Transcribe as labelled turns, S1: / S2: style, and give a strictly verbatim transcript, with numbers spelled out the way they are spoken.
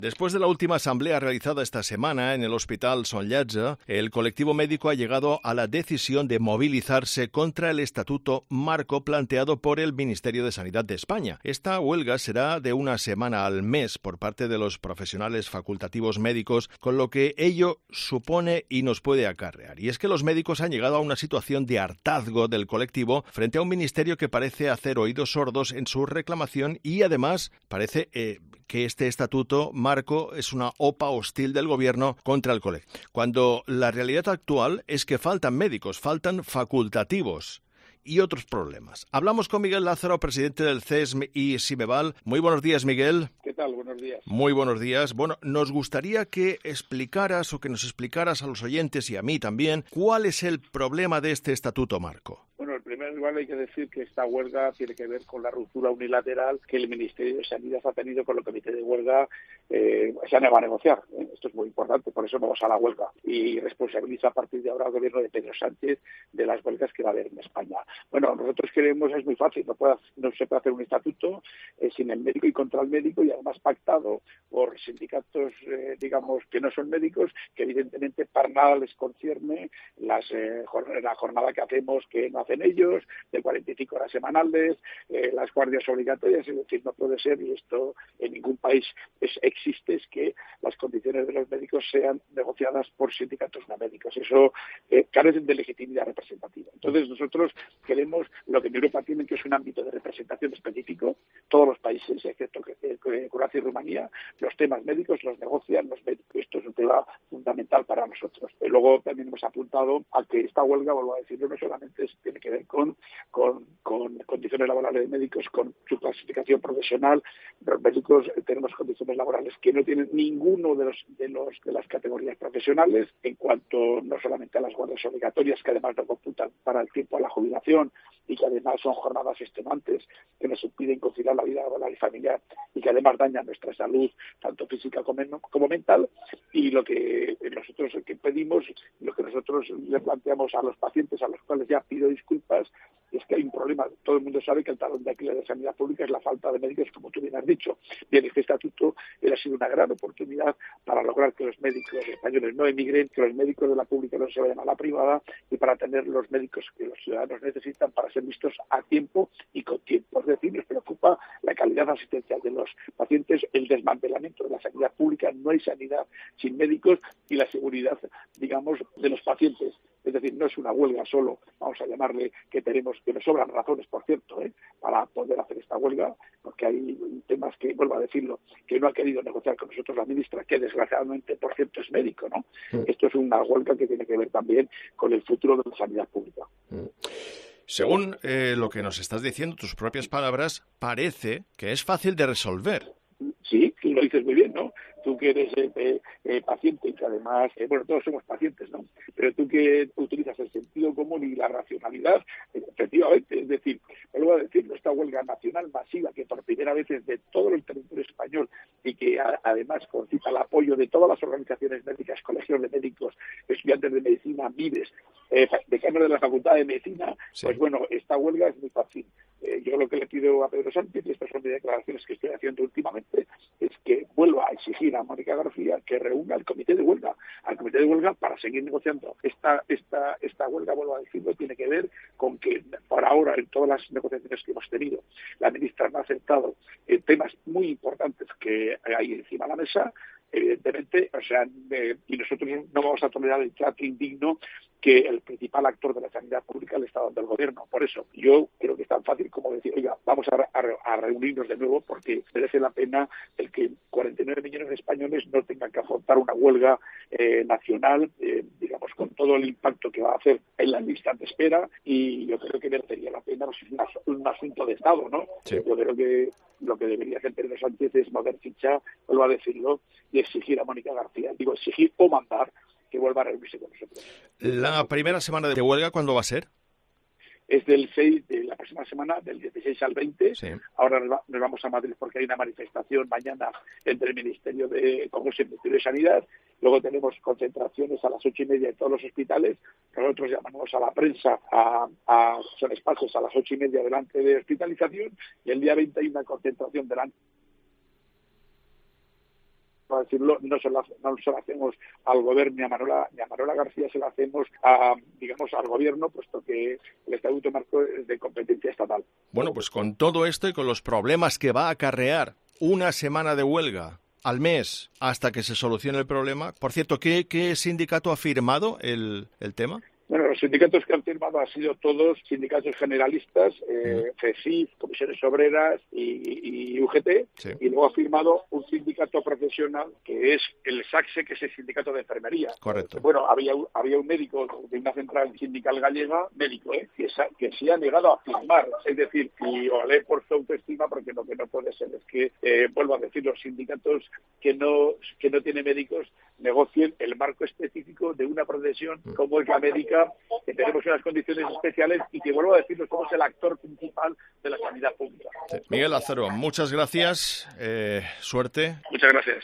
S1: Después de la última asamblea realizada esta semana en el Hospital Sant Llàtzer, el colectivo médico ha llegado a la decisión de movilizarse contra el estatuto marco planteado por el Ministerio de Sanidad de España. Esta huelga será de una semana al mes por parte de los profesionales facultativos médicos, con lo que ello supone y nos puede acarrear. Y es que los médicos han llegado a una situación de hartazgo del colectivo frente a un ministerio que parece hacer oídos sordos en su reclamación y además parece eh, que este estatuto marco es una OPA hostil del gobierno contra el colectivo, cuando la realidad actual es que faltan médicos, faltan facultativos y otros problemas. Hablamos con Miguel Lázaro, presidente del C E S M y Simeval. Muy buenos días, Miguel.
S2: ¿Qué tal? Buenos días.
S1: Muy buenos días. Bueno, nos gustaría que explicaras o que nos explicaras a los oyentes y a mí también cuál es el problema de este estatuto marco.
S2: Bueno, en primer lugar hay que decir que esta huelga tiene que ver con la ruptura unilateral que el Ministerio de Sanidad ha tenido con el comité de huelga. Eh, se han negado a negociar. ¿eh? Esto es muy importante, por eso vamos a la huelga. Y responsabiliza a partir de ahora al gobierno de Pedro Sánchez de las huelgas que va a haber en España. Bueno, nosotros queremos, es muy fácil, no, puede, no se puede hacer un estatuto eh, sin el médico y contra el médico, y además pactado por sindicatos, eh, digamos, que no son médicos, que evidentemente para nada les concierne las, eh, la jornada que hacemos, que no hacen ellos, de cuarenta y cinco horas semanales, eh, las guardias obligatorias. Es decir, no puede ser, y esto en ningún país es, existe, es que las condiciones de los médicos sean negociadas por sindicatos no médicos. Eso eh, carecen de legitimidad representativa. Entonces nosotros queremos lo que en Europa tienen, que es un ámbito de representación específico. Todos los países, excepto eh, Croacia y Rumanía, los temas médicos los negocian los médicos. Esto es un tema fundamental para nosotros. Y luego también hemos apuntado a que esta huelga, vuelvo a decirlo, no solamente es, tiene que ver con, con, con condiciones laborales de médicos, con su clasificación profesional. Los médicos tenemos condiciones laborales que no tienen ninguno de los de los de las categorías profesionales, en cuanto no solamente a las guardias obligatorias, que además no computan para el tiempo a la jubilación y que además son jornadas extenuantes que nos impiden conciliar la vida laboral y familiar y que además dañan nuestra salud, tanto física como, como mental. Y lo que nosotros que pedimos, lo que nosotros le planteamos a los pacientes, a los cuales ya pido disculpas, es que hay un problema. Todo el mundo sabe que el talón de Aquiles de la sanidad pública es la falta de médicos, como tú bien has dicho. Bien, este estatuto ha sido una gran oportunidad para lograr que los médicos españoles no emigren, que los médicos de la pública no se vayan a la privada, y para tener los médicos que los ciudadanos necesitan para ser vistos a tiempo y con tiempo. Es decir, nos preocupa la calidad asistencial de los pacientes, el desmantelamiento de la sanidad pública. No hay sanidad sin médicos, y la seguridad, digamos, de los pacientes. Es decir, no es una huelga solo, vamos a llamarle, que tenemos, que nos sobran razones, por cierto, ¿eh? para poder hacer esta huelga, porque hay temas que, vuelvo a decirlo, que no ha querido negociar con nosotros la ministra, que desgraciadamente, por cierto, es médico, ¿no? Mm. Esto es una huelga que tiene que ver también con el futuro de la sanidad pública.
S1: Mm. Según eh, lo que nos estás diciendo, tus propias palabras, parece que es fácil de resolver.
S2: Sí, tú lo dices muy bien, ¿no? Tú que eres eh, eh, paciente y que además, eh, bueno, todos somos pacientes, ¿no? Pero tú que utilizas el sentido común y la racionalidad, eh, efectivamente, es decir, vuelvo a decirlo, esta huelga nacional masiva que por primera vez es de todo el territorio español y que a, además concita el apoyo de todas las organizaciones médicas, colegios de médicos, estudiantes de medicina, vides, eh, decanos de la Facultad de Medicina, sí. Pues bueno, esta huelga es muy fácil. Eh, yo lo que le pido a Pedro Sánchez, y estas son mis declaraciones que estoy haciendo últimamente, es que vuelva a exigir a Mónica García que reúna al comité de huelga, al comité de huelga para seguir negociando. Esta esta esta huelga, vuelvo a decirlo, tiene que ver con que por ahora, en todas las negociaciones que hemos tenido, la ministra no ha aceptado eh, temas muy importantes que hay encima de la mesa, evidentemente, o sea, eh, y nosotros no vamos a tolerar el trato indigno que el principal actor de la sanidad pública le está dando el gobierno. Por eso, yo creo que es tan fácil como decir, oiga, vamos a, a, a reunirnos de nuevo, porque merece la pena el que cuarenta y nueve millones de españoles no tengan que afrontar una huelga eh, nacional, eh, digamos, con todo el impacto que va a hacer en la lista de espera, y yo creo que merecería la pena, pues, un, un asunto de Estado, ¿no? Sí. Yo creo que lo que debería hacer Pedro Sánchez es mover ficha, vuelvo a decirlo, y exigir a Mónica García, digo, exigir o mandar que vuelva a reunirse con nosotros.
S1: ¿La primera semana de huelga cuándo va a ser?
S2: Es del seis de la próxima semana, del dieciséis al veinte. Sí. Ahora nos, va, nos vamos a Madrid porque hay una manifestación mañana entre el Ministerio de Congreso y el Ministerio de Sanidad. Luego tenemos concentraciones a las ocho y media en todos los hospitales. Nosotros llamamos a la prensa, a, a son espacios a las ocho y media delante de hospitalización, y el día veinte hay una concentración delante para decirlo, no se lo, no se lo hacemos al gobierno ni a Manuela, ni a Manuela García, se lo hacemos a, digamos, al gobierno, puesto que el Estatuto Marco es de competencia estatal.
S1: Bueno, pues con todo esto y con los problemas que va a acarrear una semana de huelga al mes hasta que se solucione el problema. Por cierto, ¿qué, qué sindicato ha firmado el, el tema?
S2: Bueno, los sindicatos que han firmado han sido todos sindicatos generalistas, eh, CESIF, Comisiones Obreras y, y U G T, sí. Y luego ha firmado un sindicato profesional que es el SACSE, que es el sindicato de enfermería.
S1: Correcto.
S2: Bueno, había, había un médico de una central sindical gallega, médico, ¿eh? que, se, que se ha negado a firmar, es decir, y olé por su autoestima, porque lo que no puede ser es que, eh, vuelvo a decir, los sindicatos que no, que no tienen médicos negocien el marco específico de una profesión como es la médica, que tenemos unas condiciones especiales y que, vuelvo a decirlo, somos el actor principal de la sanidad pública.
S1: Sí. Miguel Lázaro, muchas gracias, eh, suerte.
S2: Muchas gracias.